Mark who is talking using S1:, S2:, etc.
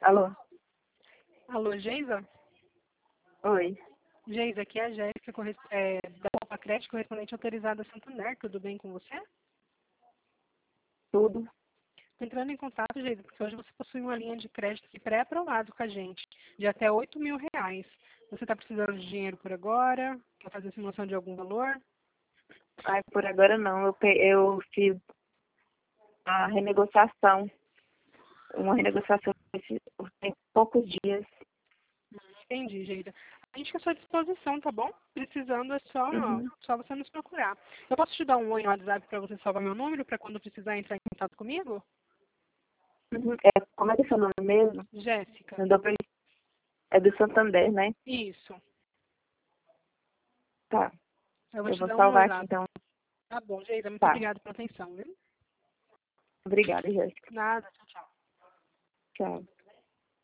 S1: Alô?
S2: Alô, Geisa?
S1: Oi.
S2: Geisa, aqui é a Jéssica, da Copa Crédito, correspondente autorizada Santander. Tudo bem com você?
S1: Tudo?
S2: Estou entrando em contato, Geisa, porque hoje você possui uma linha de crédito pré-aprovado com a gente, de até R$ 8.000. Você está precisando de dinheiro por agora? Quer fazer simulação de algum valor?
S1: Ai, por agora não. Eu fiz a renegociação. Uma renegociação tem poucos dias.
S2: Entendi, Geisa. A gente fica à sua disposição, tá bom? Precisando é
S1: Uhum.
S2: só você nos procurar. Eu posso te dar um oi no WhatsApp para você salvar meu número, para quando precisar entrar em contato comigo?
S1: Uhum. Como é que é seu nome mesmo?
S2: Jéssica.
S1: Não deu pra... É do Santander, né?
S2: Isso.
S1: Tá.
S2: Eu vou
S1: Eu
S2: te
S1: vou
S2: dar um oi
S1: salvar aqui,
S2: lá.
S1: então.
S2: Tá bom, Geisa. Muito
S1: Tá.
S2: obrigada pela atenção, viu?
S1: Obrigada, Jéssica.
S2: Nada. Tchau, tchau.
S1: Tchau.